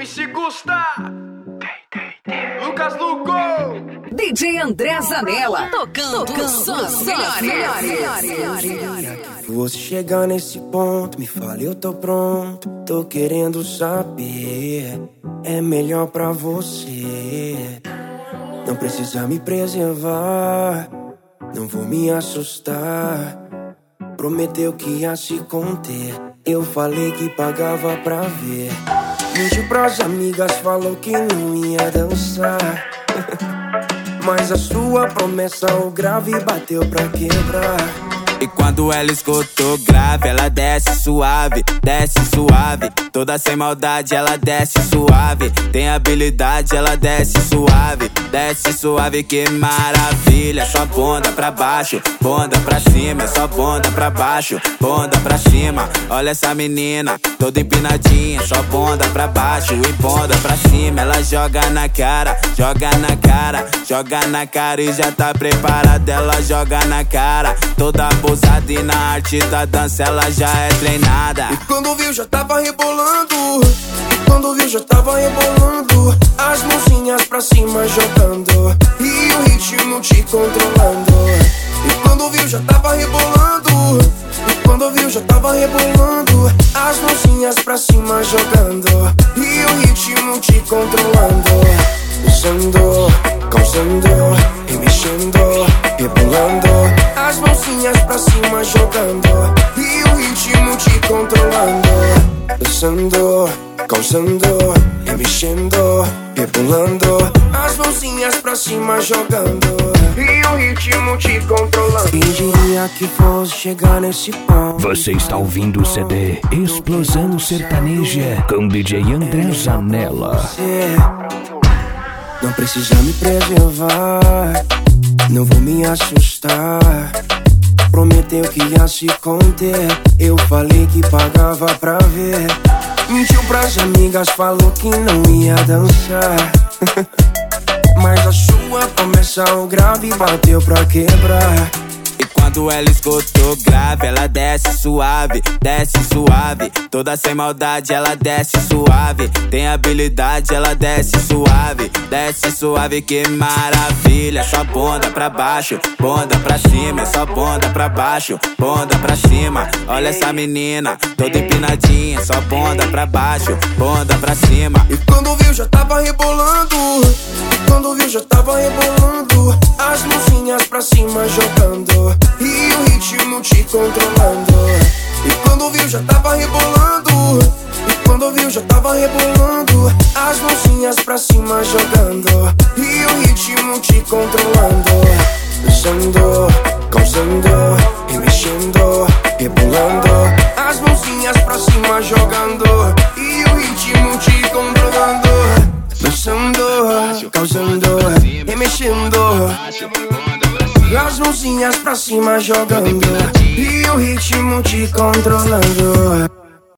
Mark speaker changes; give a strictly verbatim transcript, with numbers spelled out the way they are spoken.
Speaker 1: M C Gusta, Lucas Lugo,
Speaker 2: D J André Zanella, tocando, tocando só as melhores.
Speaker 3: Você chegar nesse ponto, me fala, eu tô pronto. Tô querendo saber, é melhor pra você. Não precisa me preservar, não vou me assustar. Prometeu que ia se conter, eu falei que pagava pra ver. Mentiu pras amigas, falou que não ia dançar. Mas a sua promessa, o grave bateu pra quebrar.
Speaker 4: E quando ela escutou grave, ela desce suave, desce suave. Toda sem maldade, ela desce suave. Tem habilidade, ela desce suave, desce suave, que maravilha. Só bunda pra baixo, bunda pra cima. É só bunda pra baixo, bunda pra cima. Olha essa menina, toda empinadinha. Só bunda pra baixo e bunda pra cima. Ela joga na cara, joga na cara, joga na cara e já tá preparada. Ela joga na cara, toda boa e na arte da dança ela já é treinada.
Speaker 3: E quando viu já tava rebolando, e quando viu já tava rebolando, as mãozinhas pra cima jogando e o ritmo te controlando. E quando viu já tava rebolando, e quando viu já tava rebolando, as mãozinhas pra cima jogando e o ritmo te controlando. Usando, causando, e mexendo, rebolando, as mãozinhas pra cima jogando e o ritmo te controlando. Dançando, causando, e mexendo, rebolando, as mãozinhas pra cima jogando e o ritmo te controlando. Quem diria que fosse chegar nesse ponto?
Speaker 5: Você está ouvindo o C D Explosão Sertaneja com D J André Zanella.
Speaker 3: Você não precisa me preservar, não vou me assustar. Prometeu que ia se conter, eu falei que pagava pra ver. Mentiu pras amigas, falou que não ia dançar. Mas a sua promessa, o grave bateu pra quebrar.
Speaker 4: E quando ela escutou grave, ela desce suave, desce suave. Toda sem maldade, ela desce suave. Tem habilidade, ela desce suave, desce suave, que maravilha. Só bunda pra baixo, bunda pra cima. É só bunda pra baixo, bunda pra cima. Olha essa menina, toda empinadinha. Só bunda pra baixo, bunda pra cima.
Speaker 3: E quando viu já tava rebolando, e quando viu já tava rebolando, as mãozinhas pra cima jogando e o ritmo te controlando. E quando viu já tava rebolando, e quando viu já tava rebolando, as mãozinhas pra cima jogando e o ritmo te controlando. Dançando, causando, e mexendo, rebolando, as mãozinhas pra cima jogando e o ritmo te controlando. Dançando, causando, e mexendo, as mãozinhas pra cima jogando e o ritmo te controlando.